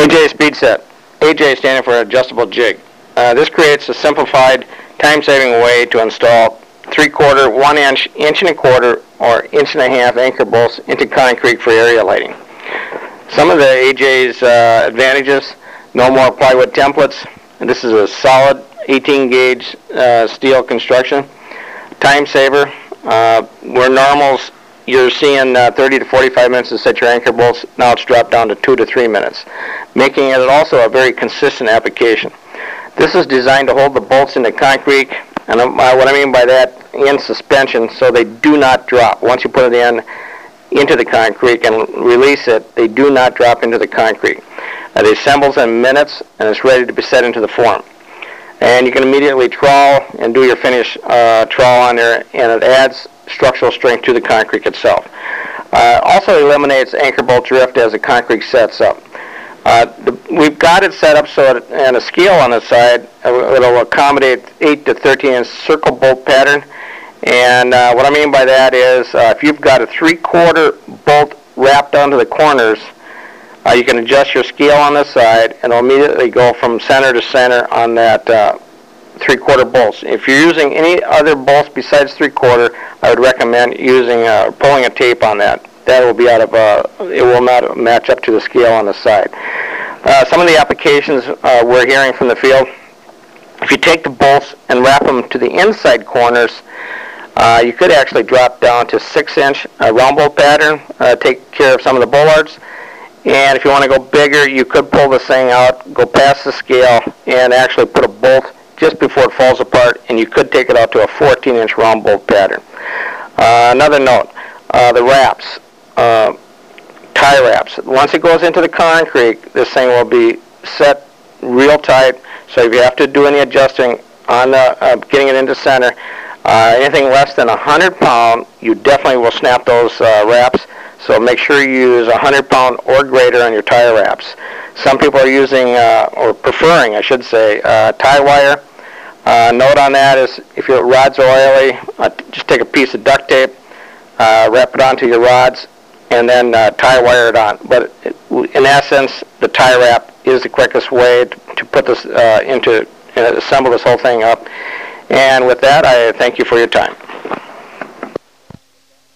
AJ Speed Set. AJ standing for adjustable jig. This creates a simplified, time-saving way to install 3/4, 1 inch, 1.25 inch, or 1.5 inch anchor bolts into concrete for area lighting. Some of the AJ's advantages: no more plywood templates. And this is a solid 18 gauge steel construction. Time saver. Where normals you're seeing 30 to 45 minutes to set your anchor bolts, now it's dropped down to 2 to 3 minutes, making it also a very consistent application. This is designed to hold the bolts into concrete, and what I mean by that, in suspension, so they do not drop. Once you put it into the concrete and release it, they do not drop into the concrete. It assembles in minutes, and it's ready to be set into the form. And you can immediately trowel and do your finish trowel on there, and it adds structural strength to the concrete itself. Also eliminates anchor bolt drift as the concrete sets up. We've got it set up so it, and a scale on the side, it'll accommodate 8 to 13 inch circle bolt pattern. And what I mean by that is if you've got a 3/4 bolt wrapped onto the corners, you can adjust your scale on the side and it'll immediately go from center to center on that 3/4 bolts. If you're using any other bolts besides 3/4, I would recommend using pulling a tape on that. That will be out of it will not match up to the scale on the side. Some of the applications we're hearing from the field: if you take the bolts and wrap them to the inside corners, you could actually drop down to 6 inch round bolt pattern, take care of some of the bollards. And if you want to go bigger, you could pull this thing out, go past the scale, and actually put a bolt just before it falls apart, and you could take it out to a 14 inch round bolt pattern. Another note, the wraps, tie wraps. Once it goes into the concrete, this thing will be set real tight, so if you have to do any adjusting on getting it into center, anything less than 100 pound, you definitely will snap those wraps. So make sure you use 100 pound or greater on your tie wraps. Some people are using, or preferring, I should say, tie wire. Note on that is if your rods are oily, just take a piece of duct tape, wrap it onto your rods, and then tie wire it on. But in essence, the tie wrap is the quickest way to put this assemble this whole thing up. And with that, I thank you for your time.